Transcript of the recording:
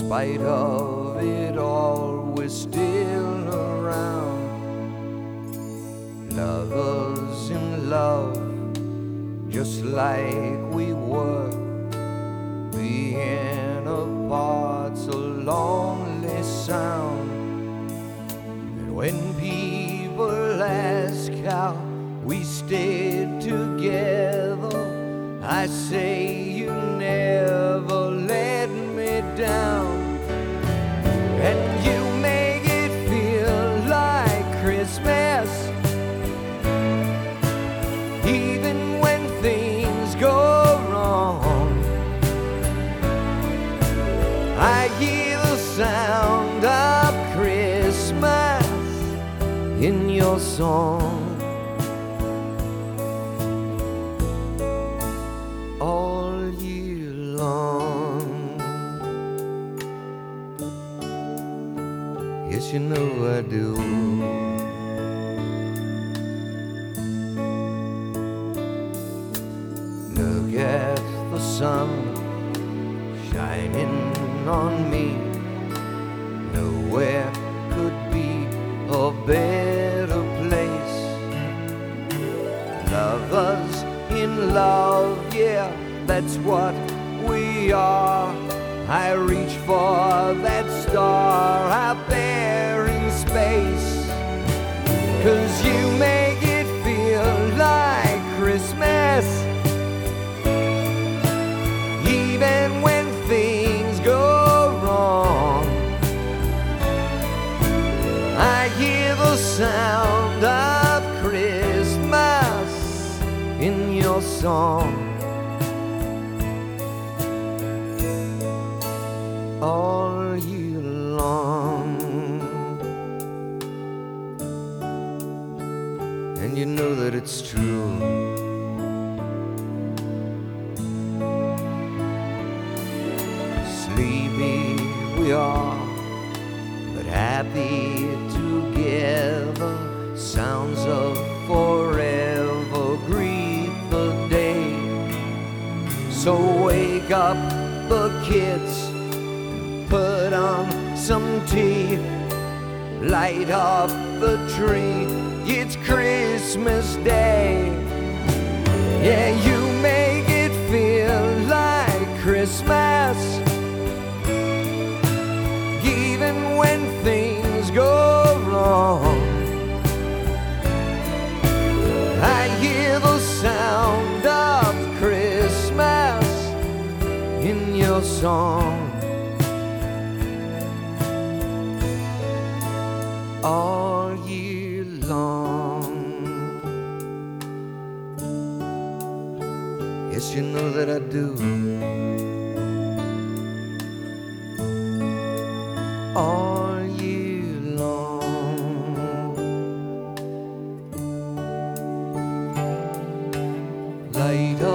spite of it all, we're still around. Lovers in love, just like we were. Being apart's a lonely sound. And when people ask how we stayed together, I say you never let me down. And you make it feel like Christmas, even when things go wrong. I hear the sound of Christmas in your song. All year long. Yes, you know I do. Look at the sun shining on me. Nowhere could be a better place. Lovers in love, yeah, that's what we are. I reach for that star out there in space, 'cause you make it feel like Christmas, even when things go wrong. I hear the sound of Christmas in your song. All year long. And you know that it's true. Sleepy we are, but happy together. Sounds of forever greet the day. So wake up the kids, put on some tea, light up the tree. It's Christmas Day. Yeah, you make it feel like Christmas, even when things go wrong. I hear the sound of Christmas in your song. All year long. Yes, you know that I do. All year long. Light